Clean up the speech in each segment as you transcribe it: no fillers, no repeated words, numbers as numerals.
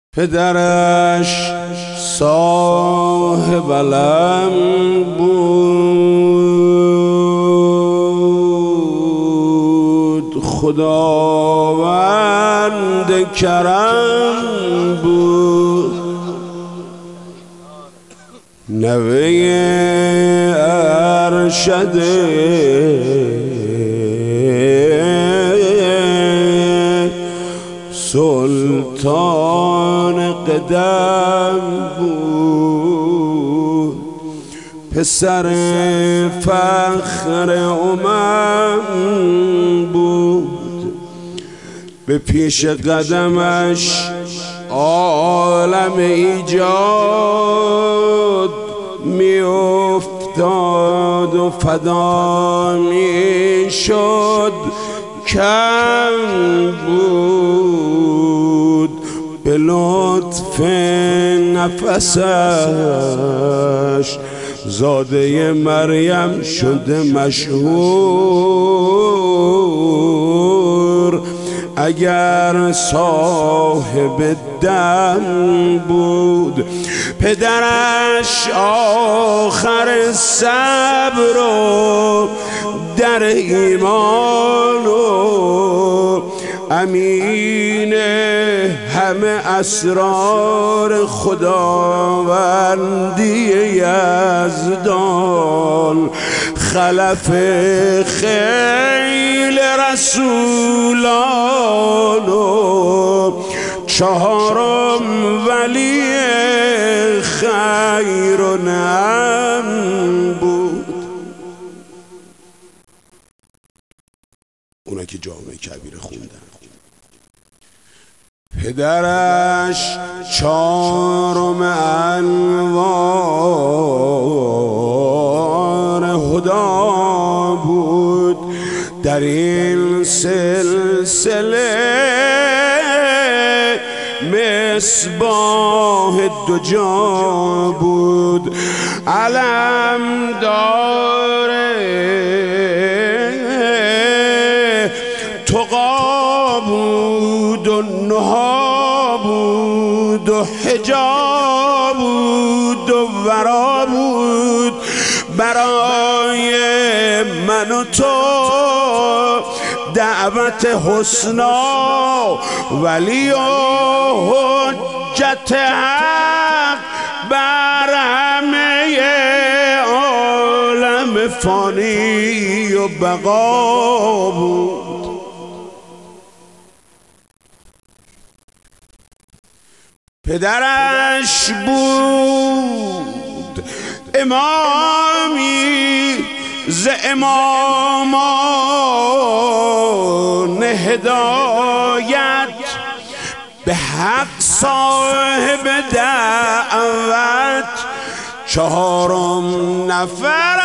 پدرش صاحب علم بود، خداوند کرم بود، نوه ارشد سلطان قدم بود، پسر فخر بود، به پیش قدمش عالم ایجاد می افتاد و فدا می شد، کم بود به لطف نفسش، زاده مریم شده مشهور، اگر صاحب دم بود. پدرش آخر صبر و در ایمان و امین همه اسرار خداوندی یزدان، خلف خیل رسولان و چهارم ولی خیر و نعم بود. اونا که جامعه کبیر خوندن. پدرش چهارم انوار هدا بود، در این سلسله مصباح دو جا بود، علم داره تقا بود و نها بود و حجاب بود و ورا بود، برای من و تو دعوت حسنا ولی و حجت حق بر همه عالم فانی و بقا بود. پدرش بود امامی ز امامان هدایت، به حق صاحب دعوت، چهارم نفر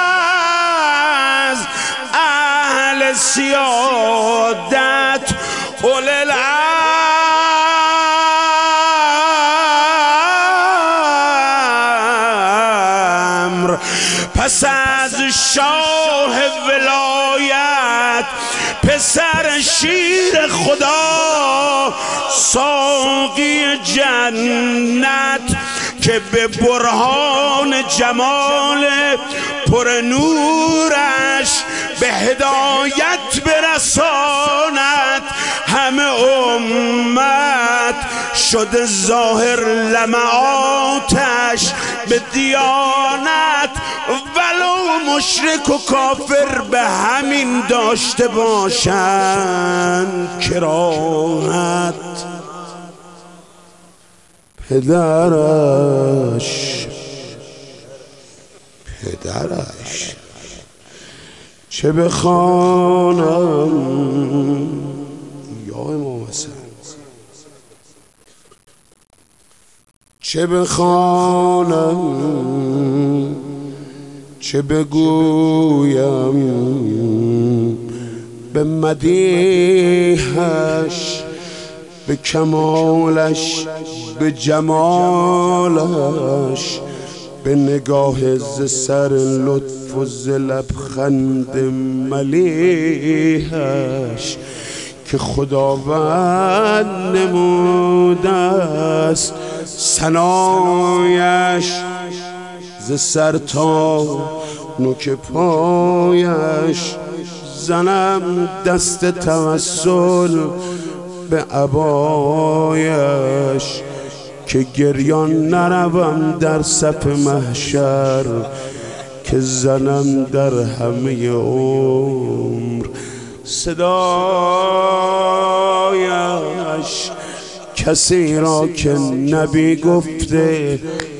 از اهل سیادت، اولي الامر، پس از شاه ولایت، پسر شیر خدا، ساقی جنت، که به برهان جمال پر نورش به هدایت برساند همه امت، شده ظاهر لمعاتش به دیانت، ولو مشرک و کافر به همین داشته باشند کراهت. پدرش چه بخوانم یا امام حسین، چه بخوانم چه بگویم، به مدیحش، به کمالش، به جمالش، به نگاه ز سر لطف و ز لبخند ملیحش، که خداوند نمود بوده است ثنایش، ز سر تا نوک پایش زنم دست توسل به عبایش، که گریان نروم در صف محشر، که زنم در همه عمر صدایش. کسی را که نبی گفته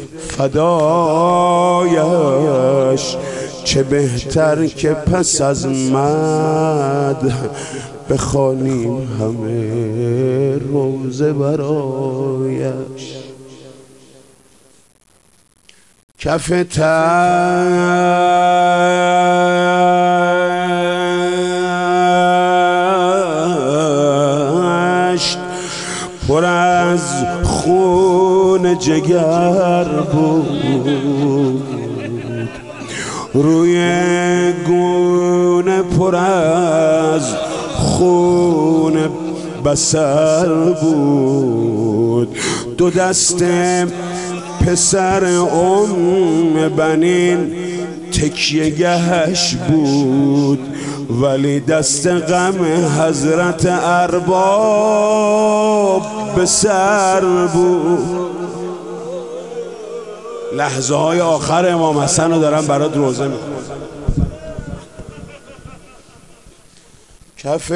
فدایش، چه بهتر که پس از مدح بخوانیم همه روزه برایش. کف تشت پر از خون جگر بود، روی گونه پر از خون بصر بود. دو دست پسر بنین تکیه گهش بود، ولی دست غم حضرت ارباب به سر بود. لحظه های آخر امام حسن رو دارم برات روزه میکنم. کف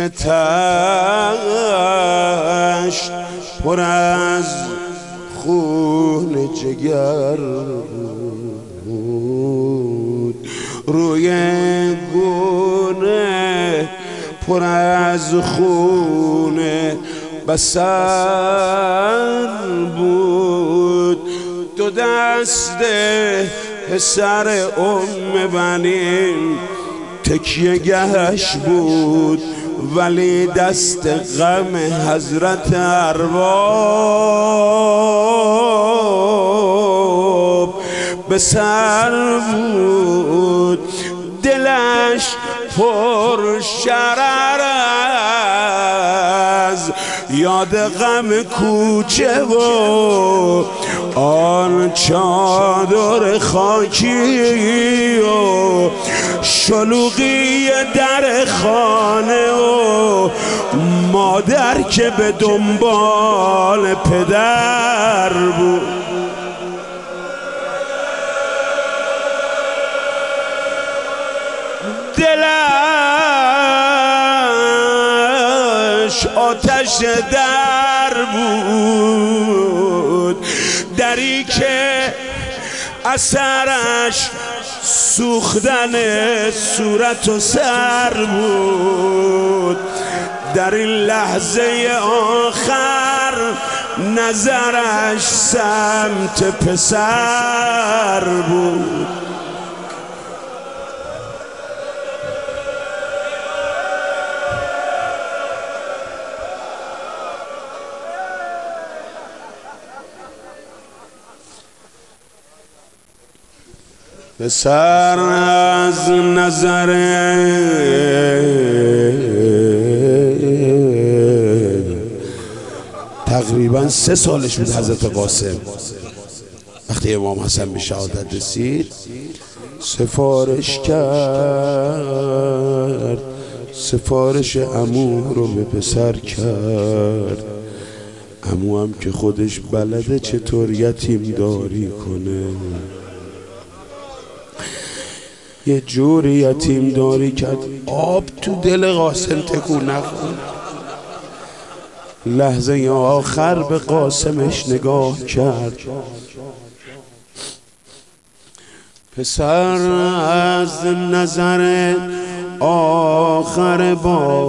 تشت پر از خون جگر بود، روی گونه پر از خون بصر بود. دو دست پسر بنین تکیه گهش بود، ولی دست غم حضرت ارباب به سر بود. دلش پر شرر از یاد غم کوچه و آن چادر خاکی و شلوغی در خانه و مادر که به دنبال پدر بود. دلش آتش در بود، دری که اثرش سوختن صورت و سر بود. در این لحظه آخر نظرش سمت پسر بود. پسر از نظر تقریبا 3 سالش بود حضرت قاسم، وقتی امام حسن به شهادت رسید سفارش کرد، سفارش عمو رو به پسر کرد. عمو هم که خودش بلده چطور یتیم داری کنه، یه جوری یتیم داری کرد آب تو دل قاسم تکون نخورد. لحظه آخر به قاسمش نگاه کرد. پسر از نظر آخر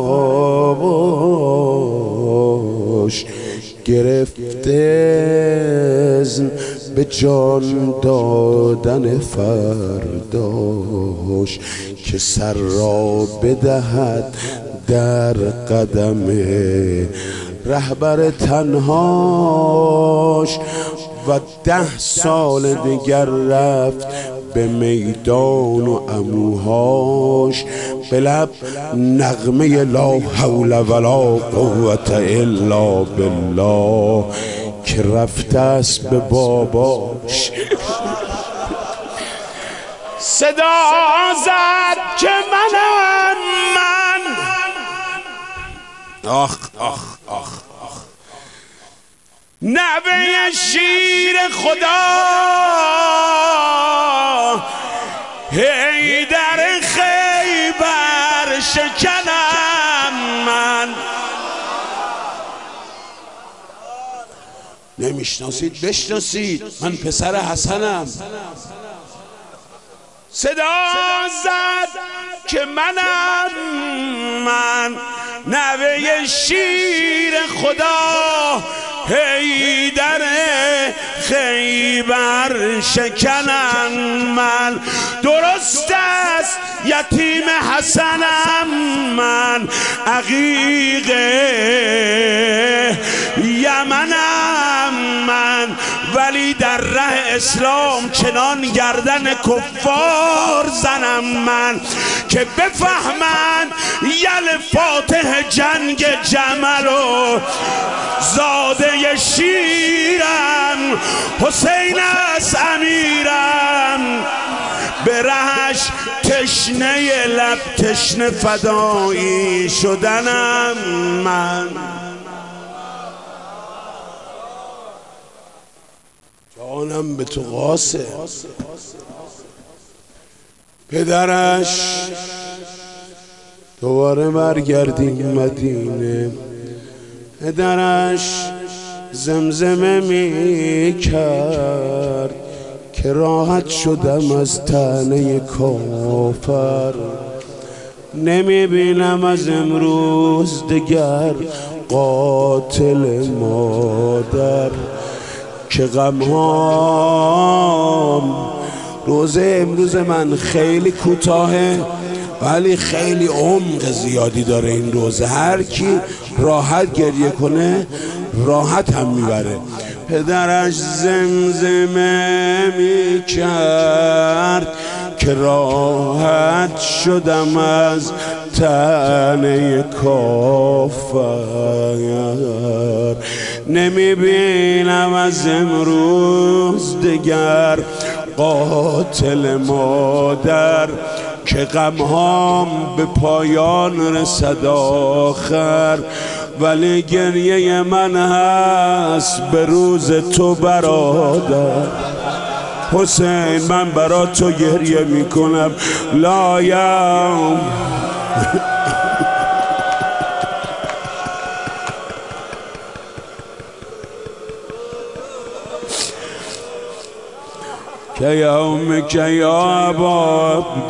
باباش گرفته به جان دادن فرداش، که سر را بدهد در قدم رهبر تنهاش. و 10 سال دیگر رفت به میدان و عموهاش، به لب نغمه لا حول ولا قوة الا بالله که رفته است به باباش. صدا زد که منم من. آخ آخ آخ آخ، نوه شیر خدا حیدر خیبر شکنم من. نمیشناسید بشناسید، من پسر حسنم. صدا زد که منم من، نوه شیر خدا حیدر خیبر شکنم من. درست است یتیم حسنم من، عقیق یمنم من، ولی در ره اسلام چنان گردن کفار زنم من که بفهمند یل فاتح جنگ جمل و زاده شیرم حسین است امیرم. به رهش تشنه لب تشنه فدایی شدنم من. جانم به تو قاسه. پدرش دوباره برگردیم مدینه. پدرش زمزمه می کرد که راحت شدم از طعنه کافر. نمی بینم از امروز دگر قاتل مادر که غمهام. روزه امروز من خیلی کوتاهه ولی خیلی عمق زیادی داره این روزه. هر کی راحت گریه کنه راحت هم میبره. پدرش زمزمه میکرد که راحت شدم از طعنه کافر. نمیبینم از امروز دگر قاتل مادر که غمهام به پایان رسد آخر. ولی گریه من هست به روز تو برادر. حسین من برا تو گریه میکنم لایم. که یوم که یا ابا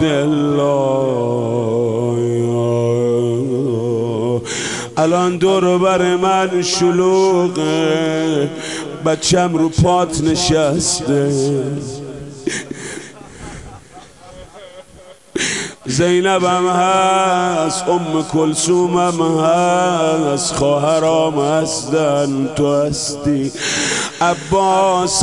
عبدالله. الان دور بر من شلوغه، بچم رو پات نشسته. زینبم هست، کلثومم هست، خواهرام هستن تو هستی، عباس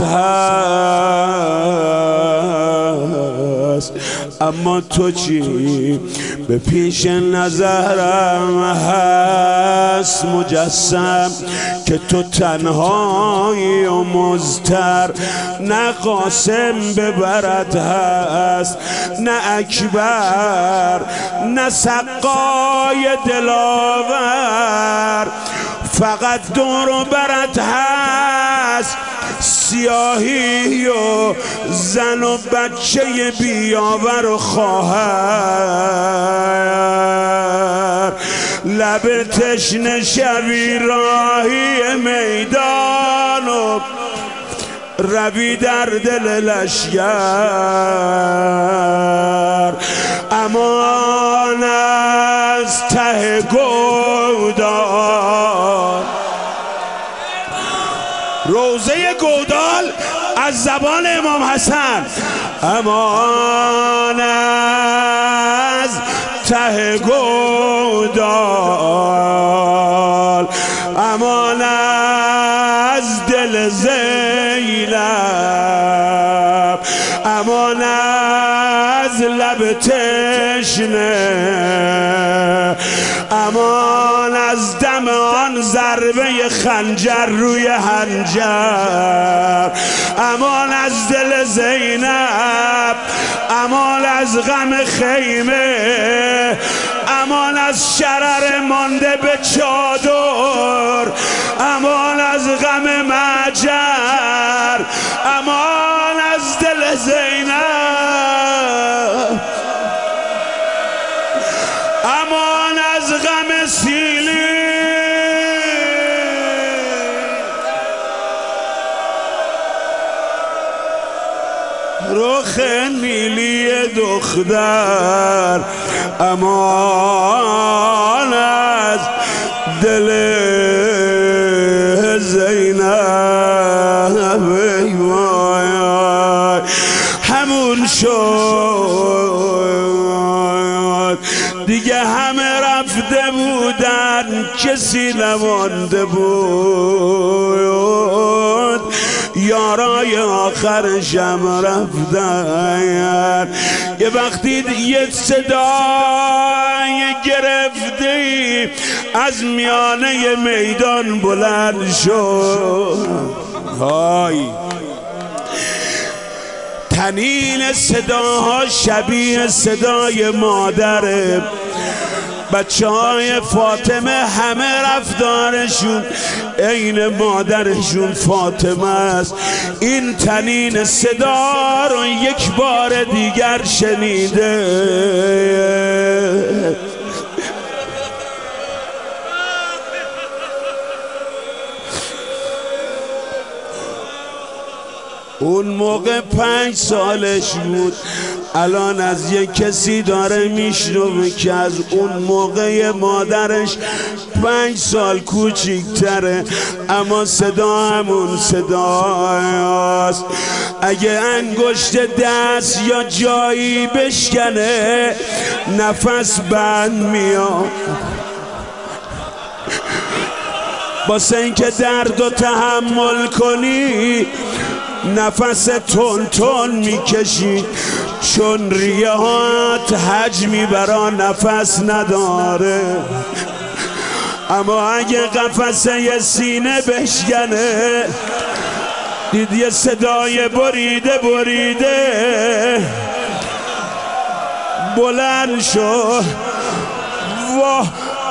هست. اما تو چی؟ به پیش نظرم هست مجسم که تو تنهایی و مضطر. نه قاسم به برت هست، نه اکبر، نه سقای دلاور. فقط دور و برت هست سیاهی و زن و بچه بیاور و خواهر. لب تشنه شبی راهی میدان و روی در دل لشگر. امان از ته گودال. روزه گودال از زبان امام حسن. امان از ته گودال، امان از دل زینب، امان از لب تشنه، امان از دم آن زر ضربه خنجر روی هنجر. امان از دل زینب، امان از غم خیمه، امان از شرر مانده به چادر، امان از غم مجر، امان از دل زینب، امان از غم سیلی. رخ نیلی دختر، امان از دل زینب. همون شد دیگه، همه رفته بودن کسی نمانده بود. یارای آخرشم رفتن. یه وقتی یه صدای گرفتی از میانه میدان بلند شد. های تنین صداها شبیه صدای مادره. بچه های فاطمه همه رفتارشون عین مادرشون فاطمه است. این تنین صدا رو یک بار دیگر شنیده. اون موقع 5 سالش بود. الان از یک کسی داره میشنوه که از اون موقع مادرش 5 سال کوچیکتره، اما صدا همون صداست. اگه انگشت دست یا جایی بشکنه نفس بند میاد. واسه اینکه درد و تحمل کنی نفس تون تون میکشی، چون ریه هات حجمی برا نفس نداره. اما اگه قفسه سینه بشکنه دید یه صدای بریده بریده بلند شد. واه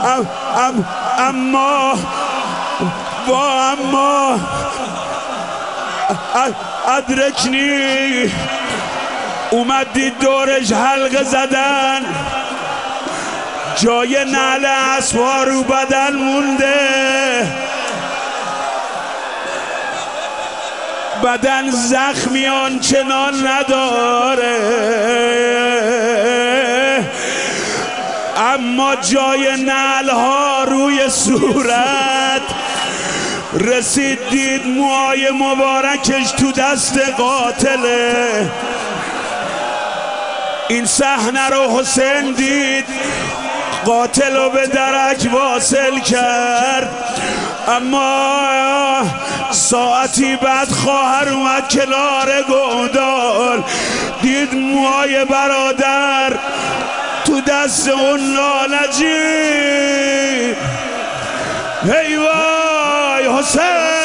اما ادرکنی. اومد دید دورش حلقه زدن، جای نعل اسب‌ها رو بدن مونده، بدن زخمی آنچنان نداره، اما جای نعل‌ها روی صورت. رسید دید موهای مبارکش تو دست قاتله. این صحنه رو حسین دید، قاتل رو به درک واصل کرد. اما ساعتی بعد خواهر اومد کنار گودال، دید موهای برادر تو دست اون لالجی. ای وای حسین